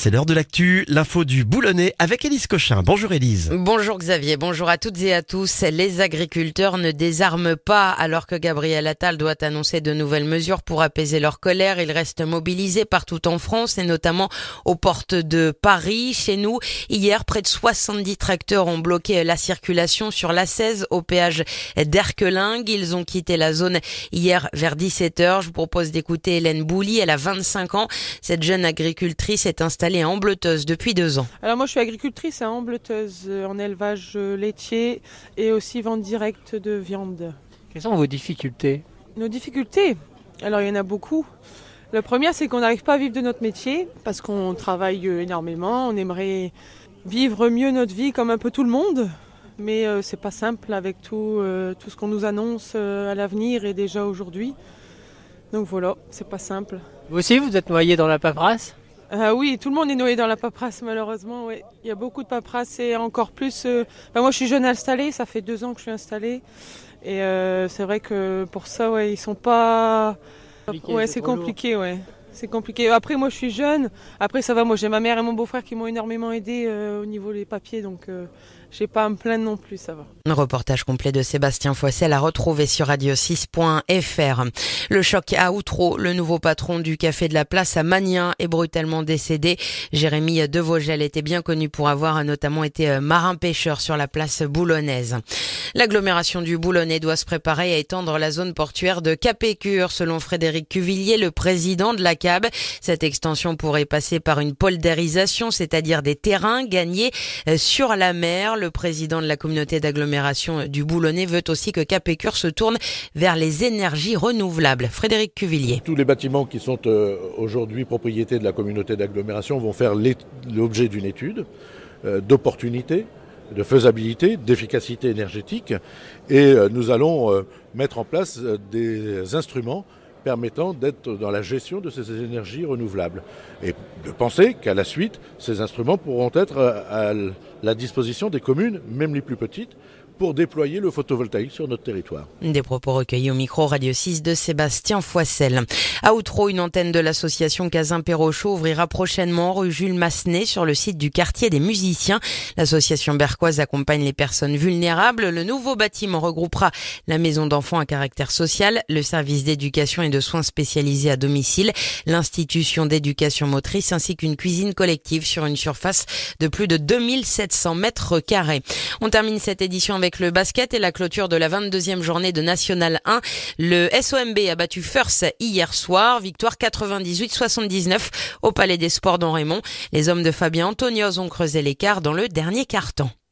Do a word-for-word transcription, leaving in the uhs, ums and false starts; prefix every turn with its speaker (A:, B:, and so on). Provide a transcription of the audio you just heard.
A: C'est l'heure de l'actu, l'info du Boulonnais avec Élise Cochin. Bonjour Élise.
B: Bonjour Xavier, bonjour à toutes et à tous. Les agriculteurs ne désarment pas alors que Gabriel Attal doit annoncer de nouvelles mesures pour apaiser leur colère. Ils restent mobilisés partout en France et notamment aux portes de Paris. Chez nous, hier, près de soixante-dix tracteurs ont bloqué la circulation sur l'A seize au péage d'Erquelingue. Ils ont quitté la zone hier vers dix-sept heures. Je vous propose d'écouter Hélène Bouly. Elle a vingt-cinq ans. Cette jeune agricultrice est installée à Ambleteuse depuis deux ans.
C: Alors moi je suis agricultrice à Ambleteuse en élevage laitier et aussi vente directe de viande.
D: Quelles sont vos difficultés ?
C: Nos difficultés, alors il y en a beaucoup. La première c'est qu'on n'arrive pas à vivre de notre métier parce qu'on travaille énormément, on aimerait vivre mieux notre vie comme un peu tout le monde. Mais euh, c'est pas simple avec tout, euh, tout ce qu'on nous annonce euh, à l'avenir et déjà aujourd'hui. Donc voilà, c'est pas simple.
D: Vous aussi vous êtes noyé dans la paperasse ?
C: Ah oui, tout le monde est noyé dans la paperasse malheureusement. Ouais. Il y a beaucoup de paperasse et encore plus... Euh... Ben, moi je suis jeune installée, ça fait deux ans que je suis installée. Et euh, c'est vrai que pour ça, ouais, ils sont pas... Compliqué, ouais, c'est, c'est compliqué, ouais. C'est compliqué. Après moi je suis jeune, après ça va, moi j'ai ma mère et mon beau-frère qui m'ont énormément aidé euh, au niveau des papiers, donc euh, j'ai pas à me plaindre non plus, ça va.
B: Un reportage complet de Sébastien Foissel à retrouver sur radio six point f r. Le choc à Outreau, le nouveau patron du café de la place à Magnin est brutalement décédé. Jérémy Devogel était bien connu pour avoir notamment été marin-pêcheur sur la place boulonnaise. L'agglomération du Boulonnais doit se préparer à étendre la zone portuaire de Capécure, selon Frédéric Cuvillier, le président de la C A B. Cette extension pourrait passer par une poldérisation, c'est-à-dire des terrains gagnés sur la mer. Le président de la communauté d'agglomération du Boulonnais veut aussi que Capécure se tourne vers les énergies renouvelables. Frédéric Cuvillier.
E: Tous les bâtiments qui sont euh, aujourd'hui propriété de la communauté d'agglomération vont faire l'objet d'une étude euh, d'opportunité, de faisabilité, d'efficacité énergétique et euh, nous allons euh, mettre en place euh, des instruments permettant d'être dans la gestion de ces énergies renouvelables. Et de penser qu'à la suite, ces instruments pourront être à la disposition des communes, même les plus petites, pour déployer le photovoltaïque sur notre territoire.
B: Des propos recueillis au micro Radio six de Sébastien Foissel. À Outreau, une antenne de l'association Cazin-Perrochot ouvrira prochainement rue Jules Massenet sur le site du quartier des musiciens. L'association berquoise accompagne les personnes vulnérables. Le nouveau bâtiment regroupera la maison d'enfants à caractère social, le service d'éducation et de soins spécialisés à domicile, l'institution d'éducation motrice ainsi qu'une cuisine collective sur une surface de plus de deux mille sept cents mètres carrés. On termine cette édition avec le basket et la clôture de la vingt-deuxième journée de National un. Le S O M B a battu First hier soir, victoire quatre-vingt-dix-huit à soixante-dix-neuf au Palais des Sports d'Enrémont. Les hommes de Fabien Antonios ont creusé l'écart dans le dernier quart-temps.